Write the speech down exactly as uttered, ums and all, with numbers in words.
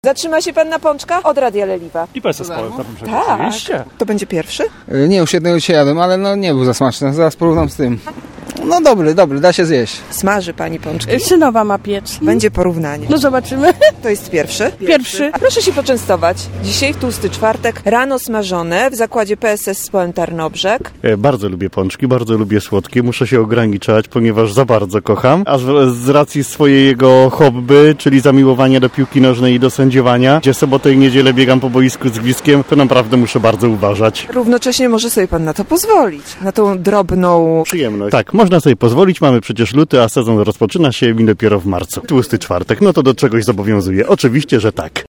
Zatrzyma się pan na pączka? Od Radia Leliwa. I P S S Power, Tak. oczywiście. To będzie pierwszy? Nie, już jednego dzisiaj jadłem, ale no nie był za smaczny. Zaraz porównam z tym. No dobry, dobry, da się zjeść. Smaży pani pączki. Synowa ma piec. Będzie porównanie. No zobaczymy. To jest pierwszy? Pierwszy. A proszę się poczęstować. Dzisiaj w tłusty czwartek, rano smażone w zakładzie P S S Społem Tarnobrzeg. E, bardzo lubię pączki, bardzo lubię słodkie. Muszę się ograniczać, ponieważ za bardzo kocham. A z, z racji swojego hobby, czyli zamiłowania do piłki nożnej i do sędziowania, gdzie sobotę i niedzielę biegam po boisku z gwizdkiem, to naprawdę muszę bardzo uważać. Równocześnie może sobie pan na to pozwolić. Na tą drobną... Przyjemność. Tak, można sobie pozwolić. Mamy przecież luty, a sezon rozpoczyna się dopiero w marcu. Tłusty czwartek, no to do czegoś zobowiązuje. Oczywiście, że tak.